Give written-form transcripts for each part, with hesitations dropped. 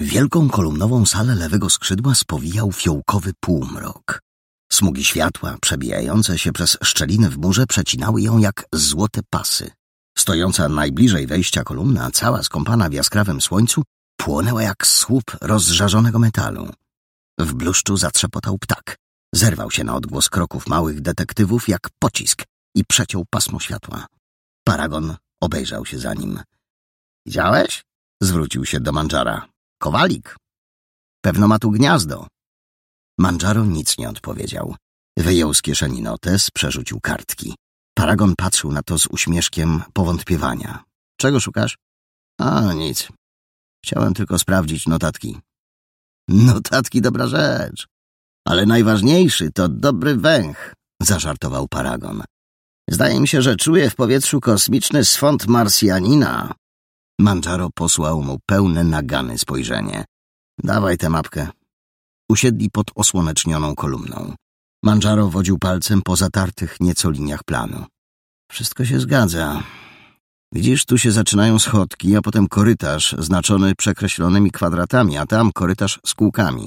Wielką kolumnową salę lewego skrzydła spowijał fiołkowy półmrok. Smugi światła, przebijające się przez szczeliny w murze, przecinały ją jak złote pasy. Stojąca najbliżej wejścia kolumna, cała skąpana w jaskrawym słońcu, płonęła jak słup rozżarzonego metalu. W bluszczu zatrzepotał ptak. Zerwał się na odgłos kroków małych detektywów jak pocisk i przeciął pasmo światła. Paragon obejrzał się za nim. — Widziałeś? — zwrócił się do Mandżara. — Kowalik. Pewno ma tu gniazdo. Mandżaro nic nie odpowiedział. Wyjął z kieszeni notes, przerzucił kartki. Paragon patrzył na to z uśmieszkiem powątpiewania. — Czego szukasz? — A, nic. Chciałem tylko sprawdzić notatki. — Notatki dobra rzecz. Ale najważniejszy to dobry węch — zażartował Paragon. — Zdaje mi się, że czuję w powietrzu kosmiczny swąd Marsjanina. Mandżaro posłał mu pełne nagany spojrzenie. — Dawaj tę mapkę. Usiedli pod osłonecznioną kolumną. Mandżaro wodził palcem po zatartych nieco liniach planu. — Wszystko się zgadza. Widzisz, tu się zaczynają schodki, a potem korytarz znaczony przekreślonymi kwadratami, a tam korytarz z kółkami.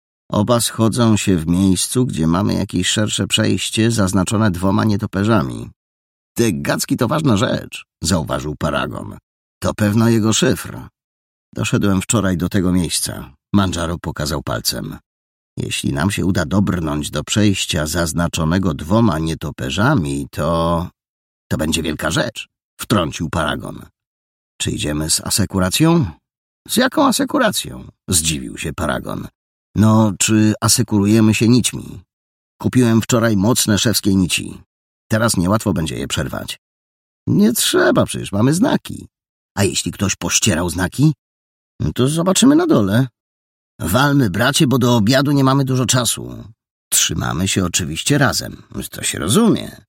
Oba schodzą się w miejscu, gdzie mamy jakieś szersze przejście zaznaczone 2 nietoperzami. — Te gacki to ważna rzecz — zauważył Paragon. — To pewno jego szyfr. Doszedłem wczoraj do tego miejsca. Mandżaro pokazał palcem. Jeśli nam się uda dobrnąć do przejścia zaznaczonego 2 nietoperzami, to będzie wielka rzecz — wtrącił Paragon. — Czy idziemy z asekuracją? — Z jaką asekuracją? — zdziwił się Paragon. — No, czy asekurujemy się nićmi? Kupiłem wczoraj mocne szewskie nici. Teraz niełatwo będzie je przerwać. — Nie trzeba, przecież mamy znaki. A jeśli ktoś pościerał znaki? — To zobaczymy na dole. Walmy, bracie, bo do obiadu nie mamy dużo czasu. Trzymamy się oczywiście razem. To się rozumie.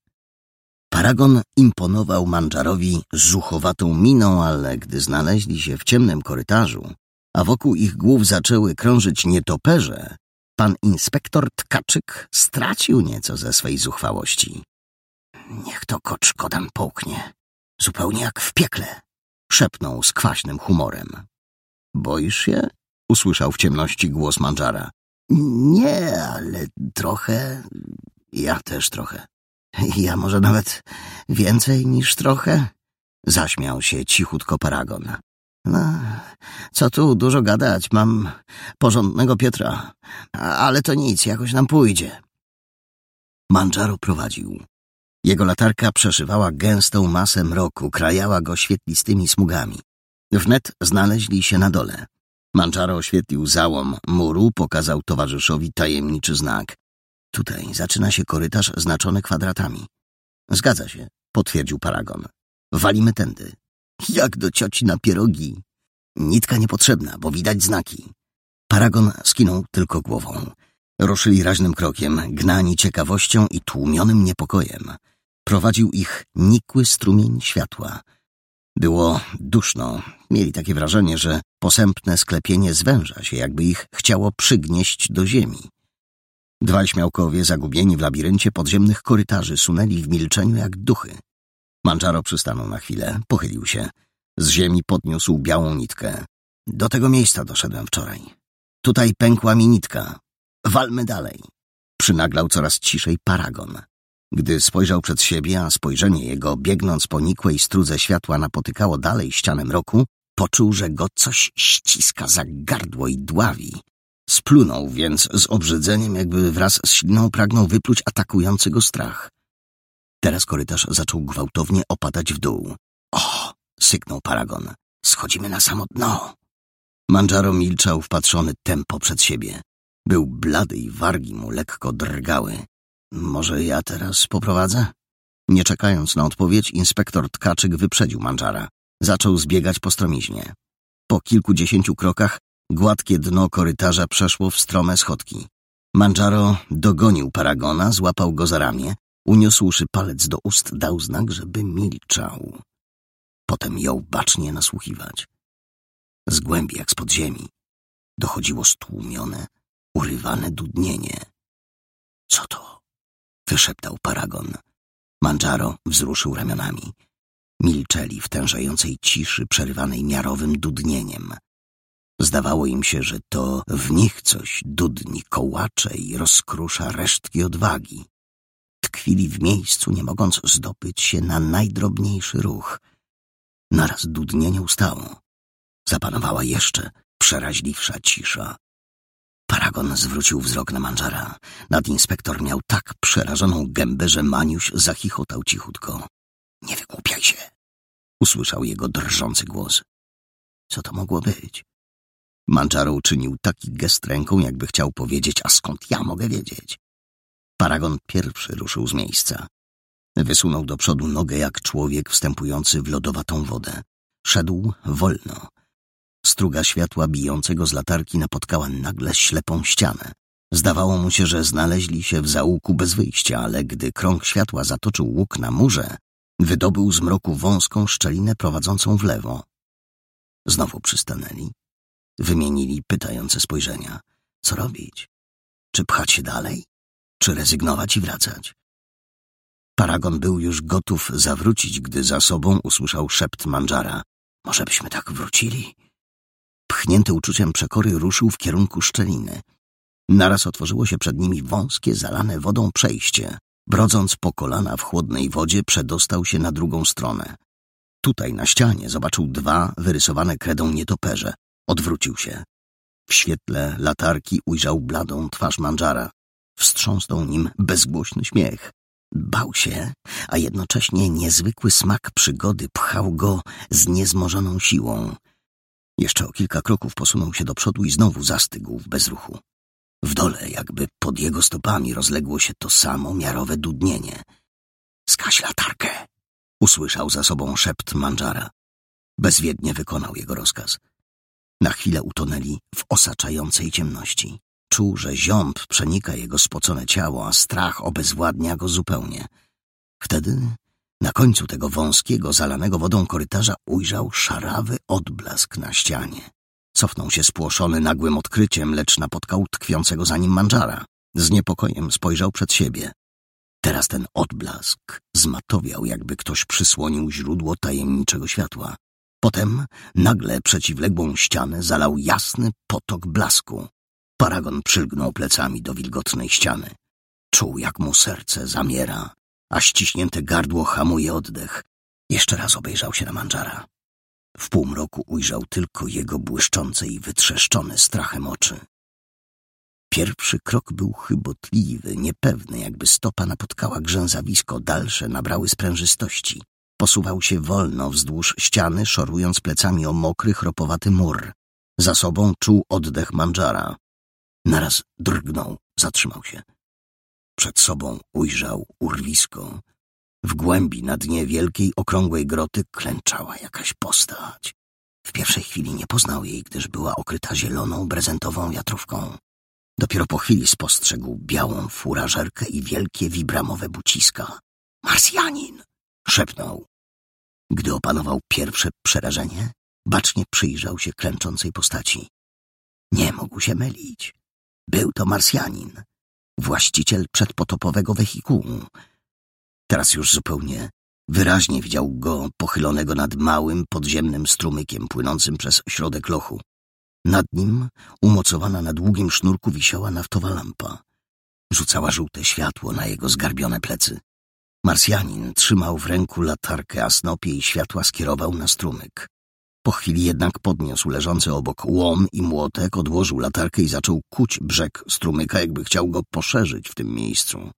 Paragon imponował Mandżarowi zuchowatą miną, ale gdy znaleźli się w ciemnym korytarzu, a wokół ich głów zaczęły krążyć nietoperze, pan inspektor Tkaczyk stracił nieco ze swej zuchwałości. — Niech to kot szkodan połknie. Zupełnie jak w piekle — szepnął z kwaśnym humorem. — Boisz się? — usłyszał w ciemności głos Mandżara. — Nie, ale trochę... Ja też trochę. Ja może nawet więcej niż trochę? Zaśmiał się cichutko Paragon. No, co tu dużo gadać, mam porządnego Piotra. Ale to nic, jakoś nam pójdzie. Mandżaro prowadził. Jego latarka przeszywała gęstą masę mroku, krajała go świetlistymi smugami. Wnet znaleźli się na dole. Mandżaro oświetlił załom muru, pokazał towarzyszowi tajemniczy znak. Tutaj zaczyna się korytarz znaczony kwadratami. Zgadza się, potwierdził Paragon. Walimy tędy. Jak do cioci na pierogi. Nitka niepotrzebna, bo widać znaki. Paragon skinął tylko głową. Ruszyli raźnym krokiem, gnani ciekawością i tłumionym niepokojem. Prowadził ich nikły strumień światła. Było duszno. Mieli takie wrażenie, że posępne sklepienie zwęża się, jakby ich chciało przygnieść do ziemi. 2 śmiałkowie, zagubieni w labiryncie podziemnych korytarzy, sunęli w milczeniu jak duchy. Mandżaro przystanął na chwilę, pochylił się. Z ziemi podniósł białą nitkę. Do tego miejsca doszedłem wczoraj. Tutaj pękła mi nitka. Walmy dalej. Przynaglał coraz ciszej Paragon. Gdy spojrzał przed siebie, a spojrzenie jego, biegnąc po nikłej strudze światła, napotykało dalej ścianę mroku, poczuł, że go coś ściska za gardło i dławi. Splunął więc z obrzydzeniem, jakby wraz z śliną pragnął wypluć atakujący go strach. Teraz korytarz zaczął gwałtownie opadać w dół. O! Syknął Paragon. Schodzimy na samo dno. Mandżaro milczał wpatrzony tempo przed siebie. Był blady i wargi mu lekko drgały. Może ja teraz poprowadzę? Nie czekając na odpowiedź, inspektor Tkaczyk wyprzedził Mandżara. Zaczął zbiegać po stromiźnie. Po kilkudziesięciu krokach gładkie dno korytarza przeszło w strome schodki. Mandżaro dogonił Paragona, złapał go za ramię, uniósłszy palec do ust, dał znak, żeby milczał. Potem jął bacznie nasłuchiwać. Z głębi jak z podziemi dochodziło stłumione, urywane dudnienie. — Co to? — wyszeptał Paragon. Mandżaro wzruszył ramionami. Milczeli w tężejącej ciszy przerywanej miarowym dudnieniem. Zdawało im się, że to w nich coś dudni, kołacze i rozkrusza resztki odwagi. Tkwili w miejscu, nie mogąc zdobyć się na najdrobniejszy ruch. Naraz dudnienie ustało. Zapanowała jeszcze przeraźliwsza cisza. Paragon zwrócił wzrok na Mandżara. Nadinspektor miał tak przerażoną gębę, że Maniuś zachichotał cichutko. Nie wygłupiaj się! Usłyszał jego drżący głos. Co to mogło być? Mandżaro uczynił taki gest ręką, jakby chciał powiedzieć, a skąd ja mogę wiedzieć? Paragon pierwszy ruszył z miejsca. Wysunął do przodu nogę jak człowiek wstępujący w lodowatą wodę. Szedł wolno. Struga światła bijącego z latarki napotkała nagle ślepą ścianę. Zdawało mu się, że znaleźli się w zaułku bez wyjścia, ale gdy krąg światła zatoczył łuk na murze, wydobył z mroku wąską szczelinę prowadzącą w lewo. Znowu przystanęli. Wymienili pytające spojrzenia. Co robić? Czy pchać się dalej? Czy rezygnować i wracać? Paragon był już gotów zawrócić, gdy za sobą usłyszał szept Mandżara. Może byśmy tak wrócili? Pchnięty uczuciem przekory ruszył w kierunku szczeliny. Naraz otworzyło się przed nimi wąskie, zalane wodą przejście. Brodząc po kolana w chłodnej wodzie, przedostał się na drugą stronę. Tutaj na ścianie zobaczył dwa wyrysowane kredą nietoperze. Odwrócił się. W świetle latarki ujrzał bladą twarz Mandżara. Wstrząsnął nim bezgłośny śmiech. Bał się, a jednocześnie niezwykły smak przygody pchał go z niezmożoną siłą. Jeszcze o kilka kroków posunął się do przodu i znowu zastygł w bezruchu. W dole, jakby pod jego stopami, rozległo się to samo miarowe dudnienie. Zgaś latarkę! Usłyszał za sobą szept Mandżara. Bezwiednie wykonał jego rozkaz. Na chwilę utonęli w osaczającej ciemności. Czuł, że ziąb przenika jego spocone ciało, a strach obezwładnia go zupełnie. Wtedy na końcu tego wąskiego, zalanego wodą korytarza ujrzał szarawy odblask na ścianie. Cofnął się spłoszony nagłym odkryciem, lecz napotkał tkwiącego za nim Mandżara. Z niepokojem spojrzał przed siebie. Teraz ten odblask zmatowiał, jakby ktoś przysłonił źródło tajemniczego światła. Potem nagle przeciwległą ścianę zalał jasny potok blasku. Paragon przylgnął plecami do wilgotnej ściany. Czuł, jak mu serce zamiera, a ściśnięte gardło hamuje oddech. Jeszcze raz obejrzał się na Mandżara. W półmroku ujrzał tylko jego błyszczące i wytrzeszczone strachem oczy. Pierwszy krok był chybotliwy, niepewny, jakby stopa napotkała grzęzawisko, dalsze nabrały sprężystości. Posuwał się wolno wzdłuż ściany, szorując plecami o mokry, chropowaty mur. Za sobą czuł oddech Mandżara. Naraz drgnął, zatrzymał się. Przed sobą ujrzał urwisko. W głębi, na dnie wielkiej, okrągłej groty klęczała jakaś postać. W pierwszej chwili nie poznał jej, gdyż była okryta zieloną, brezentową wiatrówką. Dopiero po chwili spostrzegł białą furażerkę i wielkie wibramowe buciska. Marsjanin! Szepnął. Gdy opanował pierwsze przerażenie, bacznie przyjrzał się klęczącej postaci. Nie mógł się mylić. Był to Marsjanin, właściciel przedpotopowego wehikułu. Teraz już zupełnie wyraźnie widział go pochylonego nad małym, podziemnym strumykiem płynącym przez środek lochu. Nad nim, umocowana na długim sznurku, wisiała naftowa lampa. Rzucała żółte światło na jego zgarbione plecy. Marsjanin trzymał w ręku latarkę, a snop jej światła skierował na strumyk. Po chwili jednak podniósł leżący obok łom i młotek, odłożył latarkę i zaczął kuć brzeg strumyka, jakby chciał go poszerzyć w tym miejscu.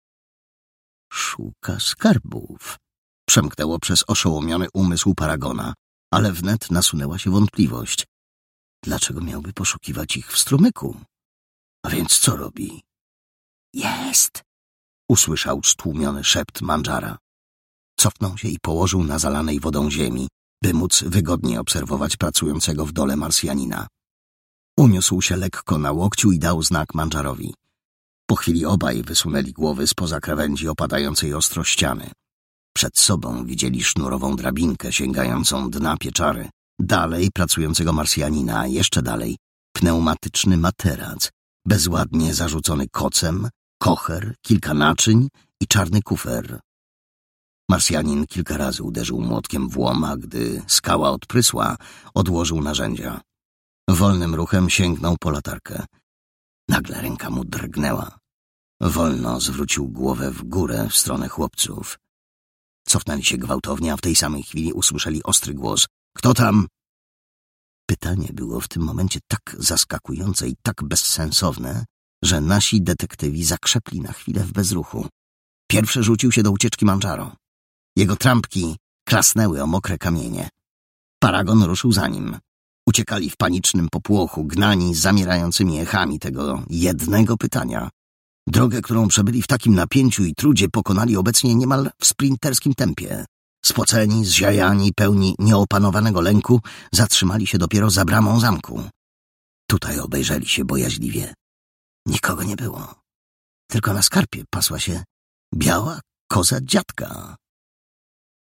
Szuka skarbów. Przemknęło przez oszołomiony umysł Paragona, ale wnet nasunęła się wątpliwość. Dlaczego miałby poszukiwać ich w strumyku? A więc co robi? Jest! Usłyszał stłumiony szept Mandżara. Cofnął się i położył na zalanej wodą ziemi, by móc wygodnie obserwować pracującego w dole Marsjanina. Uniósł się lekko na łokciu i dał znak Mandżarowi. Po chwili obaj wysunęli głowy spoza krawędzi opadającej ostro ściany. Przed sobą widzieli sznurową drabinkę sięgającą dna pieczary. Dalej pracującego Marsjanina, a jeszcze dalej pneumatyczny materac, bezładnie zarzucony kocem, kocher, kilka naczyń i czarny kufer. Marsjanin kilka razy uderzył młotkiem w łom, a gdy skała odprysła, odłożył narzędzia. Wolnym ruchem sięgnął po latarkę. Nagle ręka mu drgnęła. Wolno zwrócił głowę w górę w stronę chłopców. Cofnęli się gwałtownie, a w tej samej chwili usłyszeli ostry głos. Kto tam? Pytanie było w tym momencie tak zaskakujące i tak bezsensowne, że nasi detektywi zakrzepli na chwilę w bezruchu. Pierwszy rzucił się do ucieczki Mandżaro. Jego trampki klasnęły o mokre kamienie. Paragon ruszył za nim. Uciekali w panicznym popłochu, gnani zamierającymi echami tego jednego pytania. Drogę, którą przebyli w takim napięciu i trudzie, pokonali obecnie niemal w sprinterskim tempie. Spoceni, zziajani, pełni nieopanowanego lęku, zatrzymali się dopiero za bramą zamku. Tutaj obejrzeli się bojaźliwie. Nikogo nie było. Tylko na skarpie pasła się biała koza dziadka.